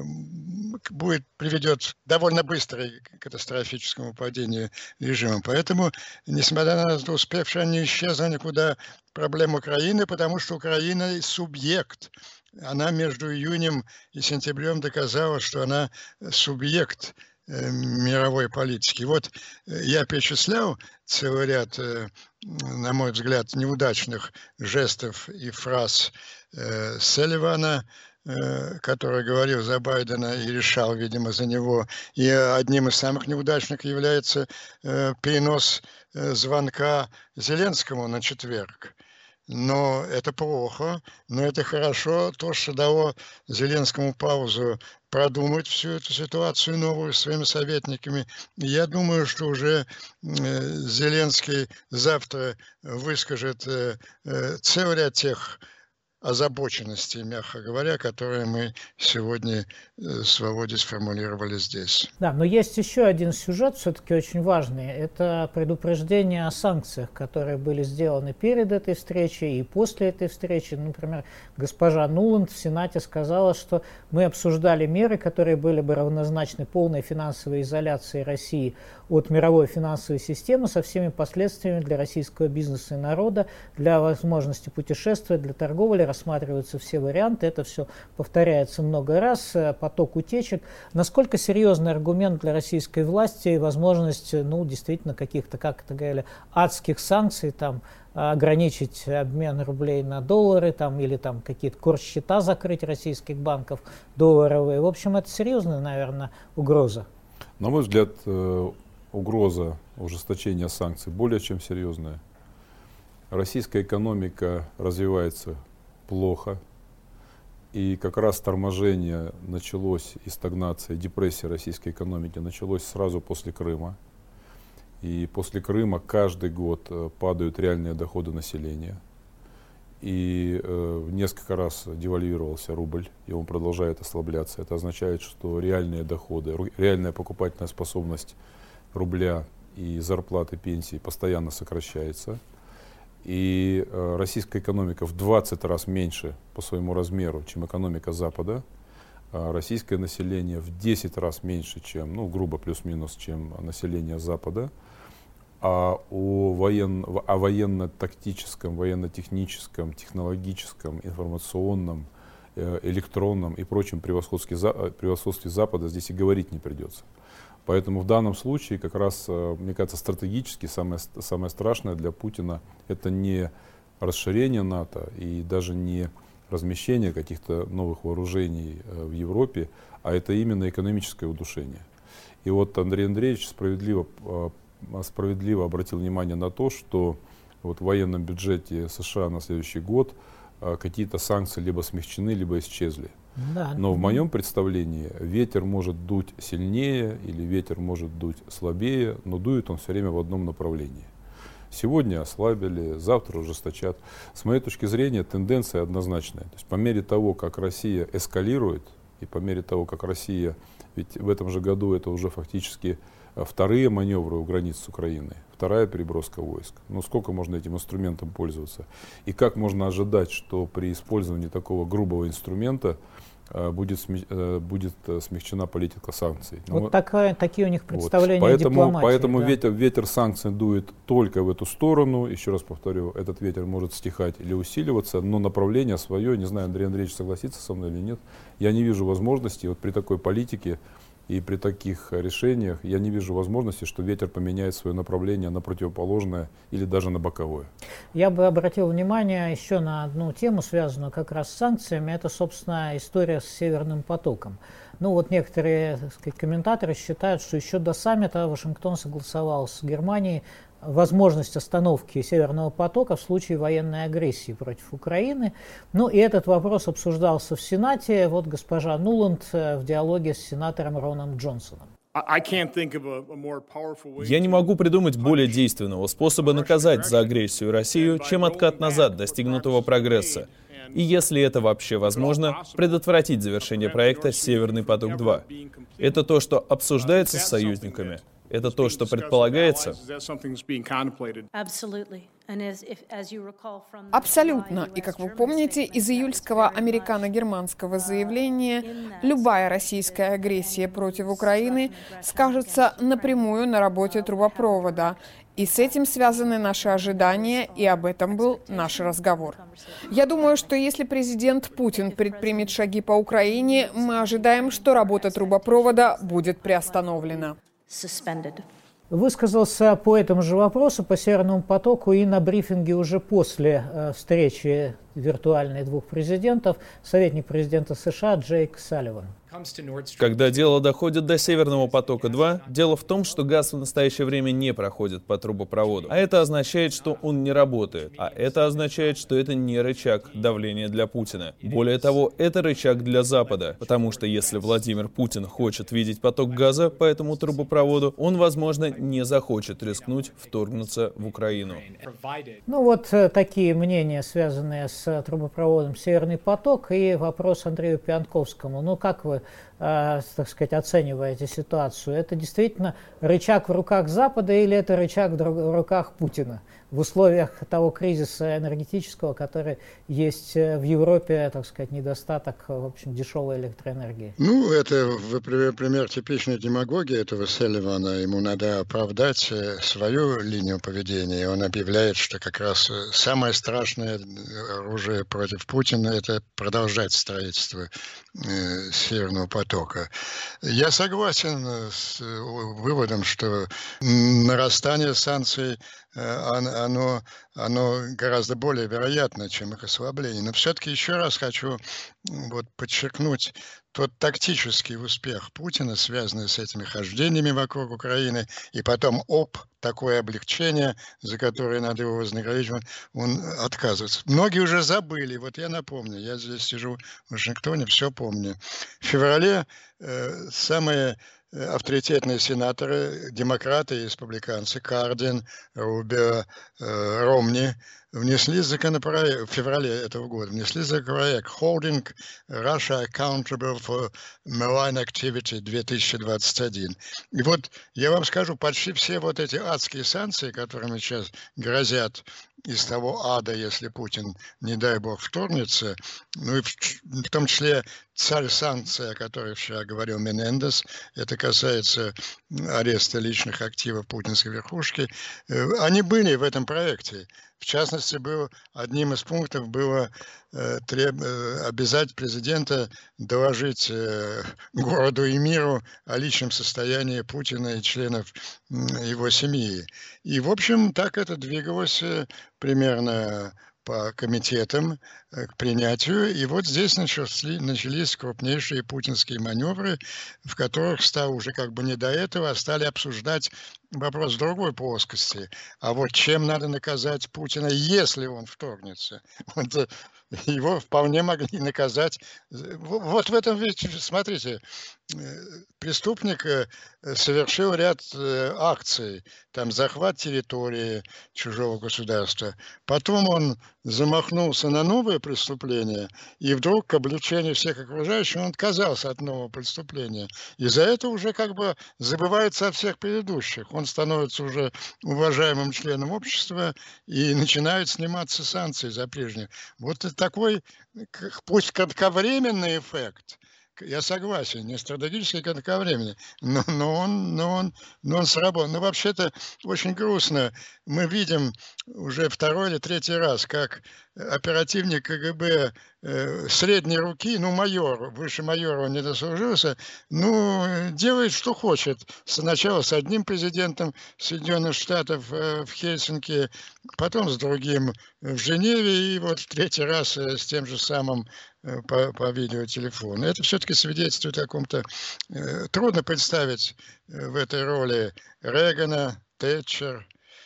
приведет к довольно быстрому катастрофическому падению режима. Поэтому, несмотря на это, успевшая не исчезла никуда проблема Украины, потому что Украина субъект. Она между июнем и сентябрем доказала, что она субъект мировой политики. Вот я перечислял целый ряд, на мой взгляд, неудачных жестов и фраз Салливана, который говорил за Байдена и решал, видимо, за него. И одним из самых неудачных является перенос звонка Зеленскому на четверг. Но это плохо, но это хорошо, то, что дало Зеленскому паузу продумать всю эту ситуацию новую своими советниками. Я думаю, что уже Зеленский завтра выскажет целый ряд тех озабоченностей, мягко говоря, которые мы сегодня с Володей сформулировали здесь. Да, но есть еще один сюжет, все-таки очень важный. Это предупреждение о санкциях, которые были сделаны перед этой встречей и после этой встречи. Например, госпожа Нуланд в Сенате сказала, что мы обсуждали меры, которые были бы равнозначны полной финансовой изоляции России от мировой финансовой системы со всеми последствиями для российского бизнеса и народа, для возможности путешествовать, для торговли. Рассматриваются все варианты, это все повторяется много раз, поток утечек. Насколько серьезный аргумент для российской власти и возможность, ну, действительно, каких-то, как это говорили, адских санкций, там, ограничить обмен рублей на доллары, там, или там какие-то корсчета закрыть российских банков долларовые. В общем, это серьезная, наверное, угроза. На мой взгляд, угроза ужесточения санкций более чем серьезная. Российская экономика развивается плохо, И как раз торможение началось, и стагнация, и депрессия российской экономики началось сразу после Крыма. И после Крыма каждый год падают реальные доходы населения. И несколько раз девальвировался рубль, и он продолжает ослабляться. Это означает, что реальные доходы, реальная покупательная способность рубля и зарплаты, пенсии постоянно сокращается. И российская экономика в 20 раз меньше по своему размеру, чем экономика Запада. Российское население в 10 раз меньше, чем, ну, грубо плюс-минус, чем население Запада. А о военно-тактическом, военно-техническом, технологическом, информационном, электронном и прочем превосходстве Запада здесь и говорить не придется. Поэтому в данном случае как раз, мне кажется, стратегически самое страшное для Путина это не расширение НАТО и даже не размещение каких-то новых вооружений в Европе, а это именно экономическое удушение. И вот Андрей Андреевич справедливо обратил внимание на то, что вот в военном бюджете США на следующий год какие-то санкции либо смягчены, либо исчезли. Да. Но в моем представлении ветер может дуть сильнее или ветер может дуть слабее, но дует он все время в одном направлении. Сегодня ослабили, завтра ужесточат. С моей точки зрения тенденция однозначная. То есть по мере того, как Россия эскалирует, и по мере того, как Россия, ведь в этом же году это уже фактически вторые маневры у границ с Украиной, вторая переброска войск. Ну сколько можно этим инструментом пользоваться? И как можно ожидать, что при использовании такого грубого инструмента будет смягчена политика санкций? Вот такие у них представления о дипломатии. Поэтому да. ветер санкций дует только в эту сторону. Еще раз повторю, этот ветер может стихать или усиливаться, но направление свое, не знаю, Андрей Андреевич согласится со мной или нет, я не вижу возможности вот при такой политике и при таких решениях я не вижу возможности, что ветер поменяет свое направление на противоположное или даже на боковое. Я бы обратил внимание еще на одну тему, связанную как раз с санкциями. Это, собственно, история с Северным потоком. Ну вот некоторые, так сказать, комментаторы считают, что еще до саммита Вашингтон согласовал с Германией возможность остановки Северного потока в случае военной агрессии против Украины. Ну и этот вопрос обсуждался в Сенате. Вот госпожа Нуланд в диалоге с сенатором Роном Джонсоном. Я не могу придумать более действенного способа наказать за агрессию Россию, чем откат назад достигнутого прогресса. И если это вообще возможно, предотвратить завершение проекта «Северный поток-2». Это то, что обсуждается с союзниками. Это то, что предполагается? Абсолютно. И, как вы помните, из июльского американо-германского заявления любая российская агрессия против Украины скажется напрямую на работе трубопровода. И с этим связаны наши ожидания, и об этом был наш разговор. Я думаю, что если президент Путин предпримет шаги по Украине, мы ожидаем, что работа трубопровода будет приостановлена. Высказался по этому же вопросу, по Северному потоку, и на брифинге уже после встречи виртуальной двух президентов советник президента США Джейк Салливан. Когда дело доходит до Северного потока-2, дело в том, что газ в настоящее время не проходит по трубопроводу. А это означает, что он не работает. А это означает, что это не рычаг давления для Путина. Более того, это рычаг для Запада. Потому что если Владимир Путин хочет видеть поток газа по этому трубопроводу, он, возможно, не захочет рискнуть вторгнуться в Украину. Ну вот такие мнения, связанные с трубопроводом «Северный поток», и вопрос Андрею Пианковскому. Ну как вы, так сказать, оцениваете ситуацию? Это действительно рычаг в руках Запада или это рычаг в руках Путина в условиях того кризиса энергетического, который есть в Европе, так сказать, недостаток, в общем, дешевой электроэнергии? Ну, это пример типичной демагогии этого Салливана. Ему надо оправдать свою линию поведения. Он объявляет, что как раз самое страшное оружие против Путина – это продолжать строительство Северного потока. Я согласен с выводом, что нарастание санкций оно гораздо более вероятно, чем их ослабление. Но все-таки еще раз хочу подчеркнуть тот тактический успех Путина, связанный с этими хождениями вокруг Украины, и потом такое облегчение, за которое надо его вознаградить, он отказывается. Многие уже забыли, вот я напомню, я здесь сижу в Вашингтоне, все помню. В феврале самые авторитетные сенаторы, демократы и республиканцы, Кардин, Рубио, Ромни, внесли законопроект в феврале этого года, внесли законопроект Holding Russia Accountable for Malign Activity 2021. И вот я вам скажу, почти все вот эти адские санкции, которыми сейчас грозят из того ада, если Путин, не дай бог, вторгнется, ну и в том числе царь санкций, о которой вчера говорил Менендес, это касается ареста личных активов путинской верхушки, они были в этом проекте. В частности, одним из пунктов было обязать президента доложить городу и миру о личном состоянии Путина и членов его семьи. И, в общем, так это двигалось примерно по комитетам к принятию. И вот здесь начались крупнейшие путинские маневры, в которых стало уже как бы не до этого, а стали обсуждать вопрос в другой плоскости. А вот чем надо наказать Путина, если он вторгнется? Вот, его вполне могли наказать. Вот в этом ведь, смотрите, преступник совершил ряд акций, там захват территории чужого государства. Потом он замахнулся на новое преступление, и вдруг к облегчению всех окружающих он отказался от нового преступления. И за это уже как бы забывается о всех предыдущих. Он становится уже уважаемым членом общества и начинают сниматься санкции за прежние. Вот такой, пусть кратковременный эффект, я согласен, не стратегически, кратковременный, но он сработал. Но вообще-то очень грустно. Мы видим уже второй или третий раз, как оперативник КГБ средней руки, майор, выше майора он не дослужился, делает, что хочет. Сначала с одним президентом Соединенных Штатов в Хельсинки, потом с другим в Женеве, и вот в третий раз с тем же самым по видеотелефону. Это все-таки свидетельствует о каком-то... Трудно представить в этой роли Рейгана, Тэтчер,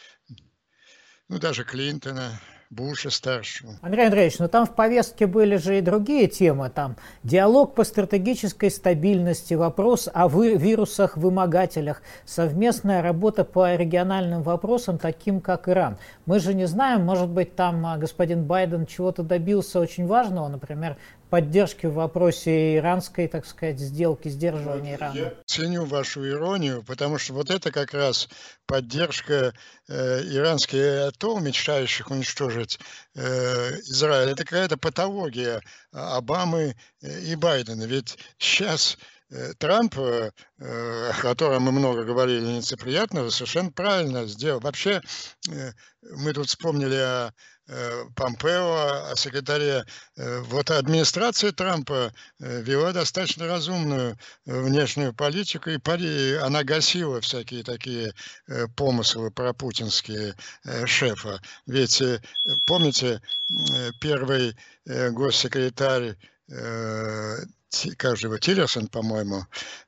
даже Клинтона, Буша-старшего. Андрей Андреевич, там в повестке были же и другие темы. Там диалог по стратегической стабильности, вопрос о вирусах-вымогателях, совместная работа по региональным вопросам, таким как Иран. Мы же не знаем, может быть, там господин Байден чего-то добился очень важного, например, поддержки в вопросе иранской, так сказать, сделки, сдерживания Ирана. Я ценю вашу иронию, потому что вот это как раз поддержка иранских аятолл, мечтающих уничтожить Израиль. Это какая-то патология Обамы и Байдена. Ведь сейчас Трамп, о котором мы много говорили нелицеприятного, совершенно правильно сделал. Вообще, мы тут вспомнили о Помпео, о секретаре. Вот администрация Трампа вела достаточно разумную внешнюю политику, и она гасила всякие такие помыслы пропутинские шефа. Ведь, помните, первый госсекретарь, как же его, Тиллерсон, по-моему,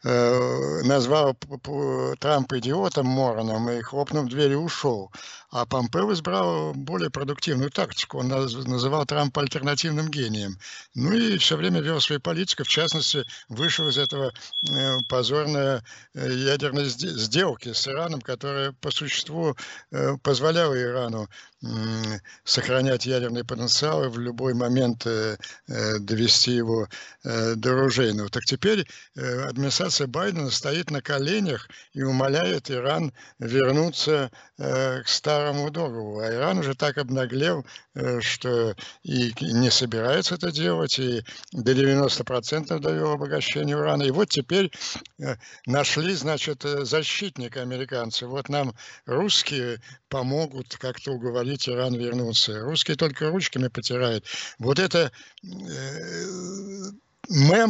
назвал Трампа идиотом, Мороном, и хлопнув дверью ушел. А Помпео избрал более продуктивную тактику. Он называл Трампа альтернативным гением. И все время вел свою политику. В частности, вышел из этого позорной ядерной сделки с Ираном, которая по существу позволяла Ирану сохранять ядерный потенциал и в любой момент довести его до оружейного. Так теперь администрация Байдена стоит на коленях и умоляет Иран вернуться к старому договору. А Иран уже так обнаглел, что и не собирается это делать, и до 90% довел обогащение урана. И вот теперь нашли, значит, защитника американцев. Вот нам русские помогут как-то уговорить Иран вернуться. Русские только ручками потирают. Вот это мем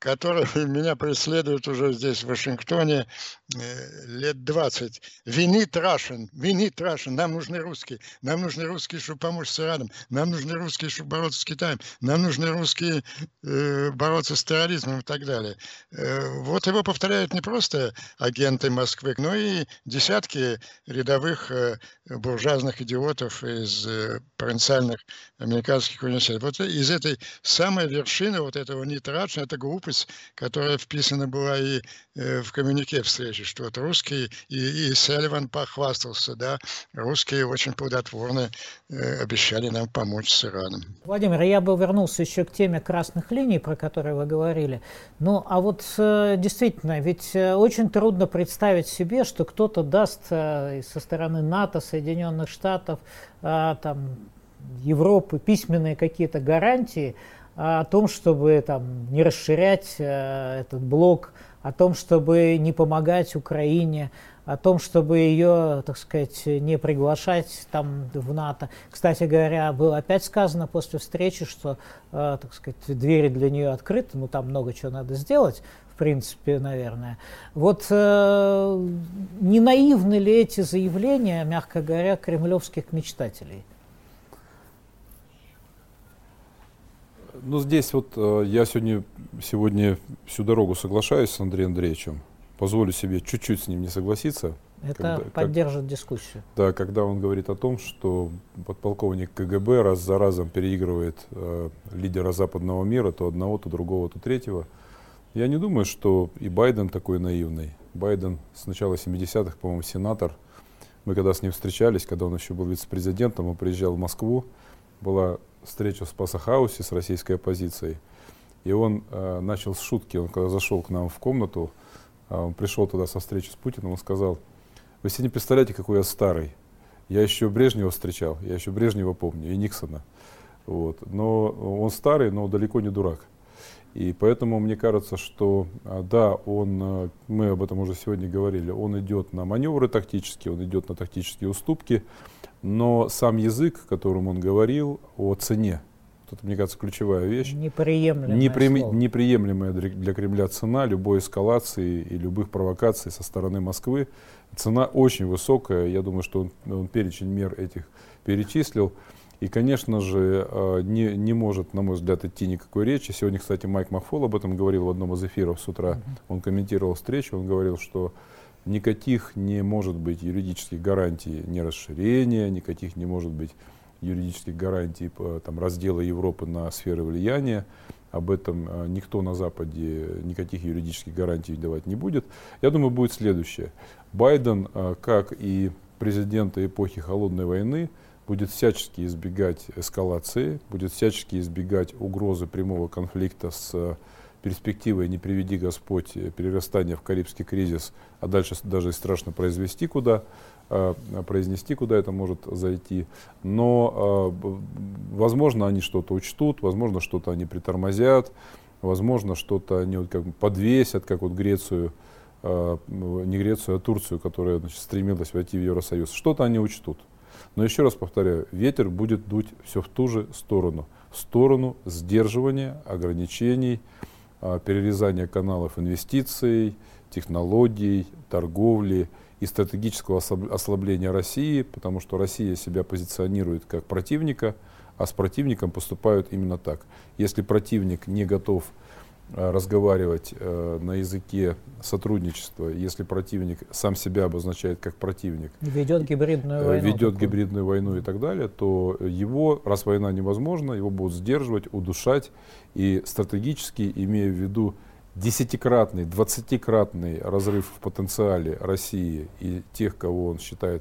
который меня преследует уже здесь, в Вашингтоне, лет 20. We need Russian, нам нужны русские, чтобы помочь с Ираном, нам нужны русские, чтобы бороться с Китаем, нам нужны русские бороться с терроризмом и так далее. Вот его повторяют не просто агенты Москвы, но и десятки рядовых буржуазных идиотов из провинциальных американских университетов. Вот из этой самой вершины вот этого нитрача, это глупость, которая вписана была и в коммюнике встречи, что вот русские, и Салливан похвастался, да, русские очень плодотворно обещали нам помочь с Ираном. Владимир, я бы вернулся еще к теме красных линий, про которые вы говорили. Ну, а вот действительно, ведь очень трудно представить себе, что кто-то даст со стороны НАТО, Соединенных Штатов, там, Европы письменные какие-то гарантии о том, чтобы там не расширять этот блок, о том, чтобы не помогать Украине, о том, чтобы ее, так сказать, не приглашать там в НАТО. Кстати говоря, было опять сказано после встречи, что, так сказать, двери для нее открыты, ну там много чего надо сделать, в принципе, наверное. Вот не наивны ли эти заявления, мягко говоря, кремлевских мечтателей? Ну, здесь вот я сегодня всю дорогу соглашаюсь с Андреем Андреевичем. Позволю себе чуть-чуть с ним не согласиться. Это поддержит дискуссию. Да, когда он говорит о том, что подполковник КГБ раз за разом переигрывает лидера западного мира, то одного, то другого, то третьего. Я не думаю, что и Байден такой наивный. Байден с начала 70-х, по-моему, сенатор. Мы когда с ним встречались, когда он еще был вице-президентом, он приезжал в Москву, была встреча в Спасо-хаусе с российской оппозицией. И он начал с шутки, он когда зашел к нам в комнату, он пришел туда со встречи с Путиным, он сказал: вы себе не представляете, какой я старый. Я еще Брежнева встречал, я еще Брежнева помню, и Никсона. Вот. Но он старый, но далеко не дурак. И поэтому мне кажется, что да, мы об этом уже сегодня говорили, он идет на маневры тактические, он идет на тактические уступки, но сам язык, которым он говорил о цене, это, мне кажется, ключевая вещь. Неприемлемая для Кремля цена любой эскалации и любых провокаций со стороны Москвы. Цена очень высокая, я думаю, что он перечень мер этих перечислил. И, конечно же, не может, на мой взгляд, идти никакой речи. Сегодня, кстати, Майк Макфол об этом говорил в одном из эфиров с утра. Он комментировал встречу, он говорил, что никаких не может быть юридических гарантий не расширения, никаких не может быть юридических гарантий там, раздела Европы на сферы влияния. Об этом никто на Западе никаких юридических гарантий давать не будет. Я думаю, будет следующее. Байден, как и президенты эпохи Холодной войны, будет всячески избегать эскалации, будет всячески избегать угрозы прямого конфликта с перспективой, не приведи Господь, перерастания в Карибский кризис, а дальше даже и страшно произнести, куда это может зайти. Но, возможно, они что-то учтут, возможно, что-то они притормозят, возможно, что-то они вот как бы подвесят, как вот Грецию, не Грецию, а Турцию, которая, значит, стремилась войти в Евросоюз. Что-то они учтут. Но еще раз повторяю, ветер будет дуть все в ту же сторону. В сторону сдерживания, ограничений, перерезания каналов инвестиций, технологий, торговли и стратегического ослабления России, потому что Россия себя позиционирует как противника, а с противником поступают именно так. Если противник не готов разговаривать на языке сотрудничества, если противник сам себя обозначает как противник, ведет гибридную войну и так далее, то его, раз война невозможна, его будут сдерживать, удушать, и стратегически, имея в виду 10-кратный, 20-кратный разрыв в потенциале России и тех, кого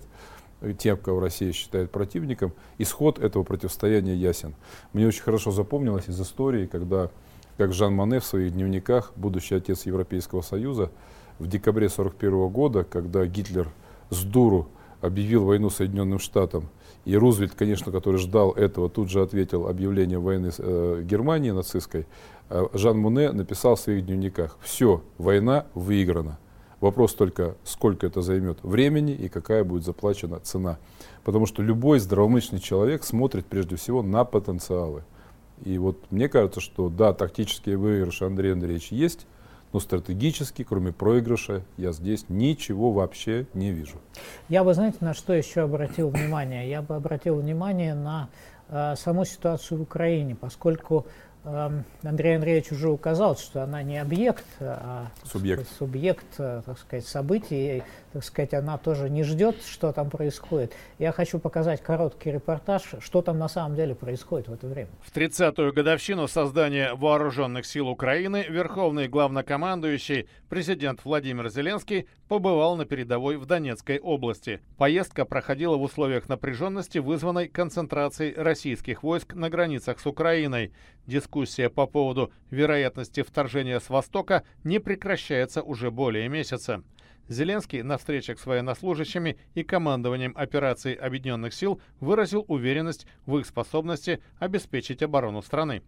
Россия считает противником, исход этого противостояния ясен. Мне очень хорошо запомнилось из истории, как Жан Моне в своих дневниках, будущий отец Европейского Союза, в декабре 1941 года, когда Гитлер с дуру объявил войну Соединенным Штатам, и Рузвельт, конечно, который ждал этого, тут же ответил объявлением войны Германии нацистской, Жан Моне написал в своих дневниках: все, война выиграна. Вопрос только, сколько это займет времени и какая будет заплачена цена. Потому что любой здравомыслящий человек смотрит прежде всего на потенциалы. И вот мне кажется, что да, тактические выигрыши Андрея Андреевича есть, но стратегически, кроме проигрыша, я здесь ничего вообще не вижу. Я бы, знаете, на что еще обратил внимание? Я бы обратил внимание на саму ситуацию в Украине, поскольку Андрей Андреевич уже указал, что она не объект, а субъект, так сказать, событий. И, так сказать, она тоже не ждет, что там происходит. Я хочу показать короткий репортаж, что там на самом деле происходит в это время. В 30-ю годовщину создания Вооруженных сил Украины верховный главнокомандующий президент Владимир Зеленский побывал на передовой в Донецкой области. Поездка проходила в условиях напряженности, вызванной концентрацией российских войск на границах с Украиной. Дискуссия по поводу вероятности вторжения с Востока не прекращается уже более месяца. Зеленский на встречах с военнослужащими и командованием операций Объединенных сил выразил уверенность в их способности обеспечить оборону страны.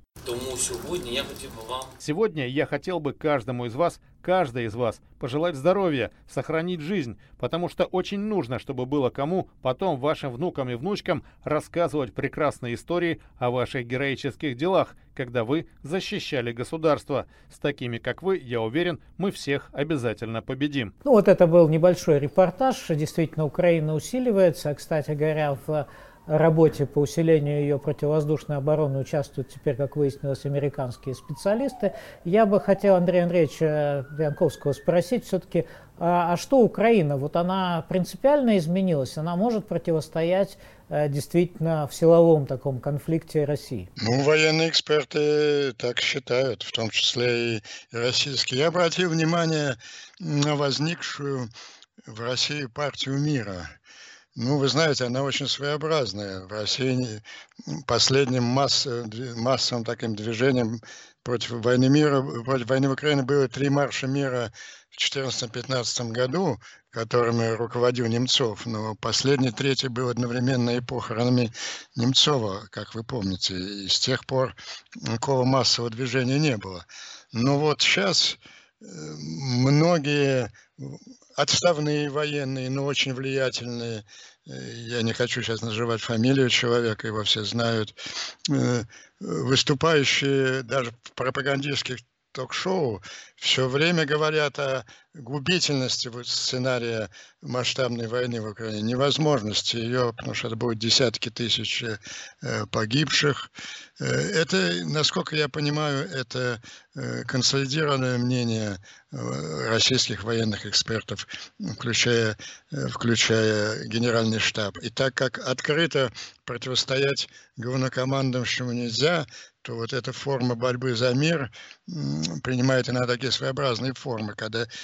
Сегодня я хотел бы каждому из вас, каждой из вас, пожелать здоровья, сохранить жизнь, потому что очень нужно, чтобы было кому потом вашим внукам и внучкам рассказывать прекрасные истории о ваших героических делах, когда вы защищали государство. С такими, как вы, я уверен, мы всех обязательно победим. Ну вот это был небольшой репортаж. Действительно, Украина усиливается. Кстати говоря, в работе по усилению ее противовоздушной обороны участвуют теперь, как выяснилось, американские специалисты. Я бы хотел Андрея Андреевича Янковского спросить все-таки, а что Украина? Вот она принципиально изменилась? Она может противостоять действительно в силовом таком конфликте России? Ну, военные эксперты так считают, в том числе и российские. Я обратил внимание на возникшую в России партию мира. Ну, вы знаете, она очень своеобразная. В России последним массовым таким движением против войны мира, против войны в Украине было 3 марша мира в 2014-2015 году, которыми руководил Немцов. Но последний, третий, был одновременно и похоронами Немцова, как вы помните. И с тех пор никакого массового движения не было. Но вот сейчас многие отставные военные, но очень влиятельные, я не хочу сейчас называть фамилию человека, его все знают, выступающие даже в пропагандистских ток-шоу, все время говорят о губительности сценария масштабной войны в Украине, невозможности ее, потому что это будут десятки тысяч погибших. Это, насколько я понимаю, это консолидированное мнение российских военных экспертов, включая Генеральный штаб. И так как открыто противостоять главнокомандующему нельзя, то вот эта форма борьбы за мир принимает иногда такие своеобразные формы,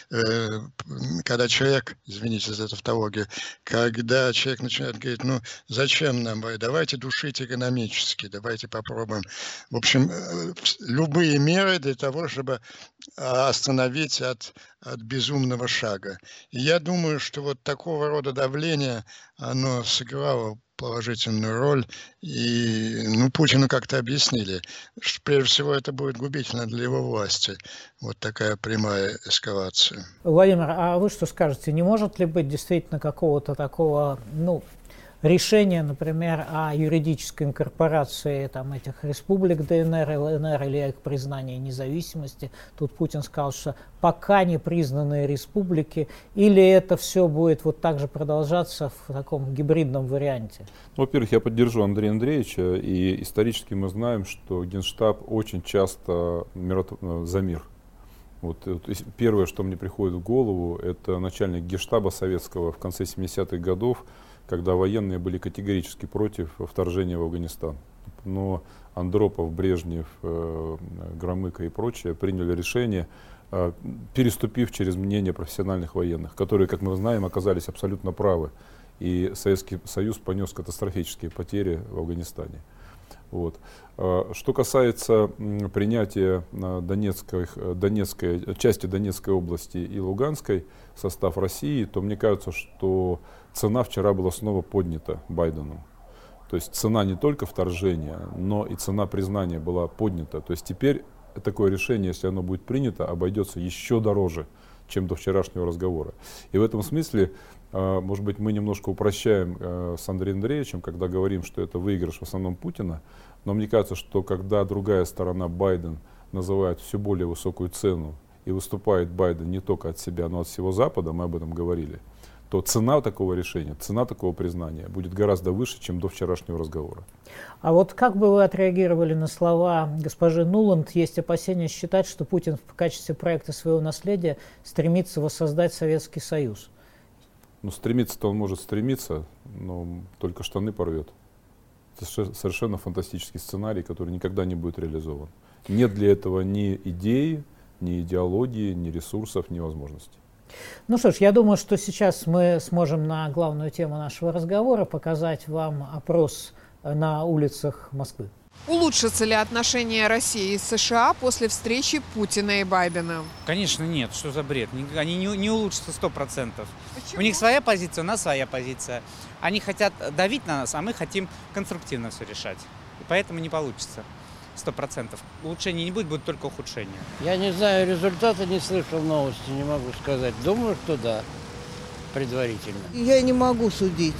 когда человек, извините за тавтологию, когда человек начинает говорить, ну зачем нам, давайте душить экономически, давайте попробуем. В общем, любые меры для того, чтобы остановить от безумного шага. И я думаю, что вот такого рода давление, оно сыграло положительную роль, и Путину как-то объяснили, что прежде всего это будет губительно для его власти, вот такая прямая эскалация. Владимир, а вы что скажете, не может ли быть действительно какого-то такого, решение, например, о юридической инкорпорации этих республик ДНР и ЛНР или их признании независимости? Тут Путин сказал, что пока не признанные республики, или это все будет вот так же продолжаться в таком гибридном варианте? Во-первых, я поддержу Андрея Андреевича, и исторически мы знаем, что Генштаб очень часто за мир. Вот первое, что мне приходит в голову, это начальник Генштаба советского в конце 70-х годов, когда военные были категорически против вторжения в Афганистан. Но Андропов, Брежнев, Громыко и прочие приняли решение, переступив через мнение профессиональных военных, которые, как мы знаем, оказались абсолютно правы. И Советский Союз понес катастрофические потери в Афганистане. Вот. Что касается принятия части Донецкой области и Луганской в состав России, то мне кажется, что цена вчера была снова поднята Байденом. То есть цена не только вторжения, но и цена признания была поднята. То есть теперь такое решение, если оно будет принято, обойдется еще дороже, чем до вчерашнего разговора. И в этом смысле, может быть, мы немножко упрощаем с Андреем Андреевичем, когда говорим, что это выигрыш в основном Путина, Но мне кажется, что когда другая сторона, Байден, называет все более высокую цену, и выступает Байден не только от себя, но от всего Запада, мы об этом говорили, то цена такого решения, цена такого признания будет гораздо выше, чем до вчерашнего разговора. А вот как бы вы отреагировали на слова госпожи Нуланд? Есть опасения считать, что Путин в качестве проекта своего наследия стремится воссоздать Советский Союз. Ну, стремиться-то он может стремиться, но только штаны порвет. Это совершенно фантастический сценарий, который никогда не будет реализован. Нет для этого ни идеи, ни идеологии, ни ресурсов, ни возможностей. Ну что ж, я думаю, что сейчас мы сможем на главную тему нашего разговора показать вам опрос на улицах Москвы. Улучшатся ли отношения России и США после встречи Путина и Байдена? Конечно, нет. Что за бред? Они не улучшатся 100%. Почему? У них своя позиция, у нас своя позиция. Они хотят давить на нас, а мы хотим конструктивно все решать. И поэтому не получится 100%. Улучшений не будет только ухудшения. Я не знаю результата, не слышал новости, не могу сказать. Думаю, что да, предварительно. Я не могу судить.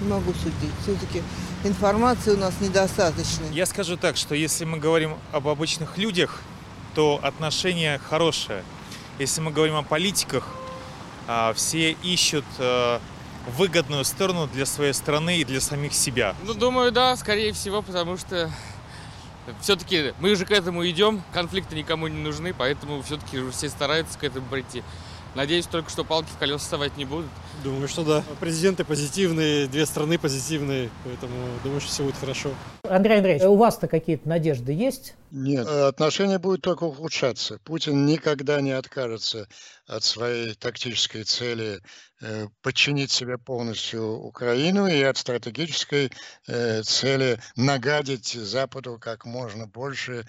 Все-таки информации у нас недостаточно. Я скажу так, что если мы говорим об обычных людях, то отношения хорошие. Если мы говорим о политиках, все ищут выгодную сторону для своей страны и для самих себя. Ну, думаю, да, скорее всего, потому что все-таки мы же к этому идем, конфликты никому не нужны, поэтому все-таки все стараются к этому прийти. Надеюсь только, что палки в колеса вставать не будут. Думаю, что да. Президенты позитивные, две страны позитивные, поэтому думаю, что все будет хорошо. Андрей Андреевич, у вас-то какие-то надежды есть? Нет, отношения будут только ухудшаться. Путин никогда не откажется от своей тактической цели подчинить себе полностью Украину и от стратегической цели нагадить Западу как можно больше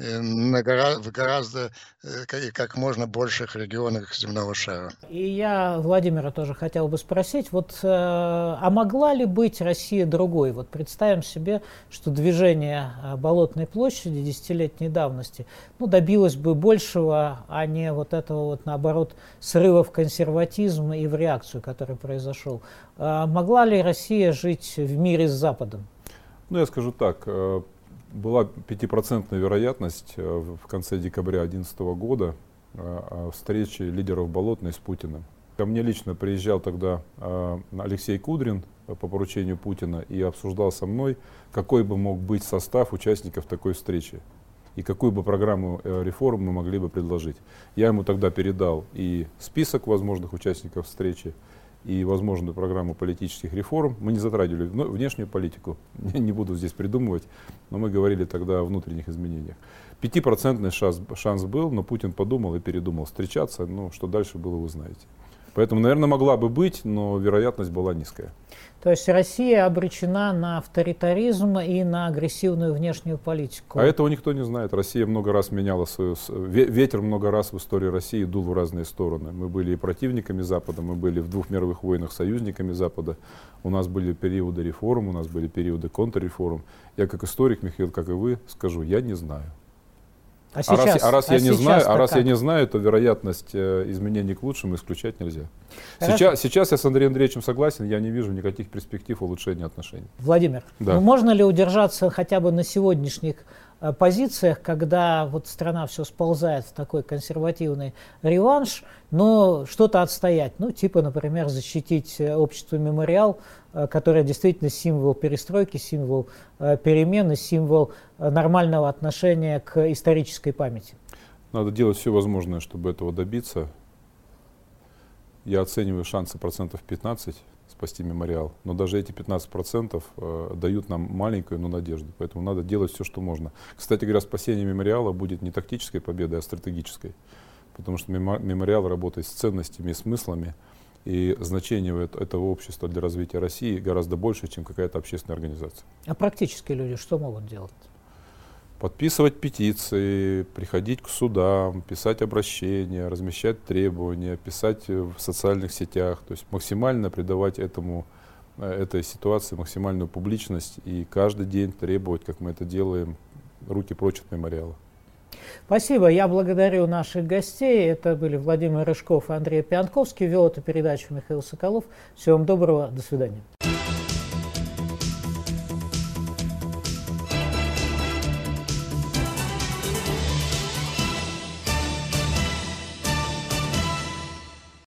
в гораздо как можно больших регионах земного шара. И я Владимира тоже хотел бы спросить, а могла ли быть Россия другой? Вот представим себе, что движение Болотной площади десятилетней давности добилось бы большего, а не вот этого наоборот срыва в консерватизм и в реакцию, который произошел. Могла ли Россия жить в мире с Западом? Ну, я скажу так. Была 5% вероятность в конце декабря 2011 года встречи лидеров Болотной с Путиным. Ко мне лично приезжал тогда Алексей Кудрин по поручению Путина и обсуждал со мной, какой бы мог быть состав участников такой встречи и какую бы программу реформ мы могли бы предложить. Я ему тогда передал и список возможных участников встречи, и возможную программу политических реформ. Мы не затрагивали внешнюю политику, не буду здесь придумывать, но мы говорили тогда о внутренних изменениях. 5% шанс был, но Путин подумал и передумал встречаться, что дальше было, вы знаете. Поэтому, наверное, могла бы быть, но вероятность была низкая. То есть Россия обречена на авторитаризм и на агрессивную внешнюю политику. А этого никто не знает. Россия много раз меняла свою... Ветер много раз в истории России дул в разные стороны. Мы были и противниками Запада, мы были в 2 мировых войнах союзниками Запада. У нас были периоды реформ, у нас были периоды контрреформ. Я как историк, Михаил, как и вы, скажу, я не знаю. Раз я не знаю, то вероятность изменений к лучшему исключать нельзя. Сейчас я с Андреем Андреевичем согласен, я не вижу никаких перспектив улучшения отношений. Владимир, да. Можно ли удержаться хотя бы на сегодняшних позициях, когда страна все сползает в такой консервативный реванш, но что-то отстоять? Например, защитить общество «Мемориал», которое действительно символ перестройки, символ перемены, символ нормального отношения к исторической памяти. Надо делать все возможное, чтобы этого добиться. Я оцениваю шансы 15% спасти «Мемориал», но даже эти 15% дают нам маленькую, но надежду. Поэтому надо делать все, что можно. Кстати говоря, спасение «Мемориала» будет не тактической победой, а стратегической. Потому что «Мемориал» работает с ценностями и смыслами. И значение этого общества для развития России гораздо больше, чем какая-то общественная организация. А практические люди что могут делать? Подписывать петиции, приходить к судам, писать обращения, размещать требования, писать в социальных сетях. То есть максимально придавать этой ситуации максимальную публичность и каждый день требовать, как мы это делаем, руки прочь от «Мемориала». Спасибо. Я благодарю наших гостей. Это были Владимир Рыжков и Андрей Пианковский. Вел эту передачу Михаил Соколов. Всего вам доброго. До свидания.